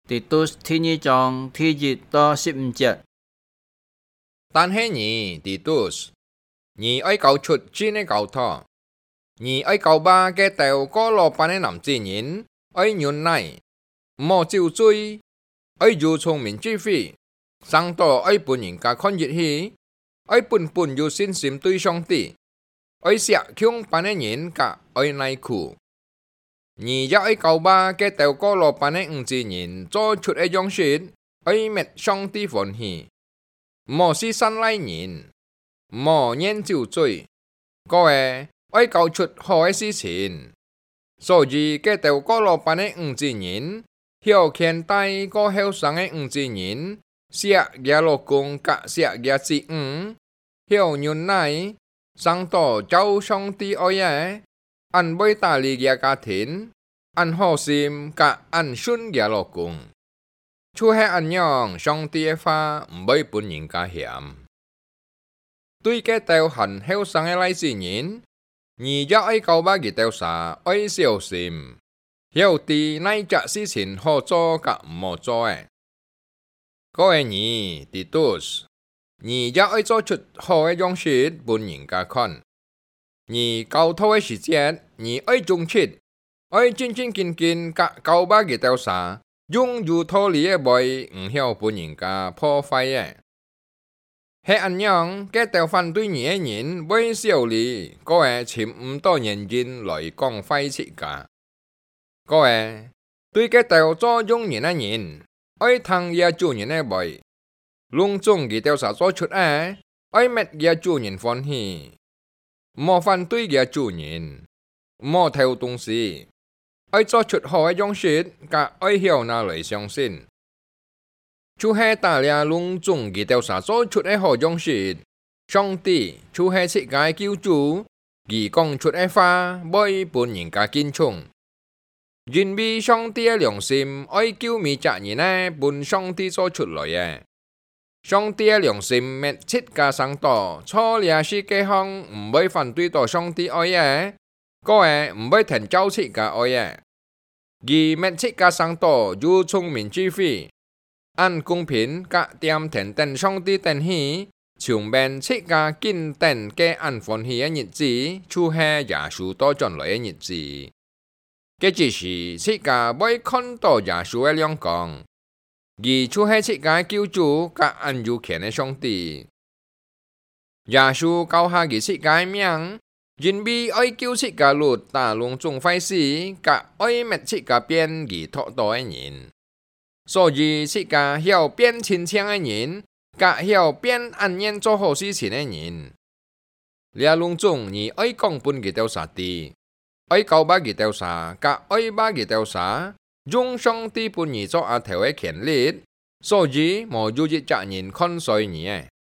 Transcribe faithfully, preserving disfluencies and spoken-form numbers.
提督第二章第一到十五節。 但係你提督，你愛交出真嘅交託，你愛交把嘅頭過羅班嘅男子人，愛忍耐，唔好照罪，愛有聰明智慧，上到愛本人家看熱氣，愛本本有信心對上帝，愛錫強班嘅人甲愛耐苦。你也愛交把嘅頭過羅班嘅五子人做出嘅樣式，愛滅上帝歡喜。唔好是善賴人，唔好念酒醉，各位愛交出好嘅事情。所以嘅頭過羅班嘅五子人，曉勸帶個後生嘅五子人，錫嘢老公甲錫嘢子女，曉忍耐，上到照上帝愛嘅，按未打理嘅家庭，按好心甲按順嘅老公。就係按樣，上帝嘅話唔會本人家嫌。對嘅頭和後生嘅來世人，你也愛交把佢頭上愛小心，曉得哪隻事情好做甲唔好做嘅。各位你提督，你也愛做出好嘅樣式本人家看。你交託嘅時節，你愛忠切，愛正正經經甲交把佢頭上。用有道理嘅話，唔曉本人家破壞嘅，係按樣嘅頭反對你嘅人，為小利，各位請唔到人人來講壞切噶。各位對嘅頭做用人嘅人，愛聽嘢主人嘅話，隆重嘅頭上做出嚟，愛滅嘢主人歡喜，唔好反對嘢主人，唔好偷東西。愛做出好嘅樣式，甲愛曉拿來相信，就係大家隆重嘅頭上做出嘅好樣式。上帝就係世界救主，佢講出嘅話，每本人家敬重。因為上帝嘅良心，愛救每隻人呢，本上帝做出來嘅。上帝嘅良心，滅七家上道，錯了世界上唔會反對到上帝愛嘅。各位唔會停交七家愛嘅，而滅七家上道有聰明智慧，按公平甲點停等上帝等喜，從滅七家緊等嘅按歡喜嘅日子，就係耶穌到將來嘅日子。這只是七家未看到耶穌嘅亮光，而就係七家救主甲按有權嘅上帝。耶穌教下佢七家嘅名。因為愛救七家律打隆重壞事，甲愛滅七家變而托道嘅人，所以七家曉變親切嘅人，甲曉變安然做好事情嘅人。你隆重而愛講本嘅頭啥啲，愛交把嘅頭啥，甲愛把嘅頭啥，用上帝本而做阿頭嘅權利，所以冇有一隻人看衰你嘅。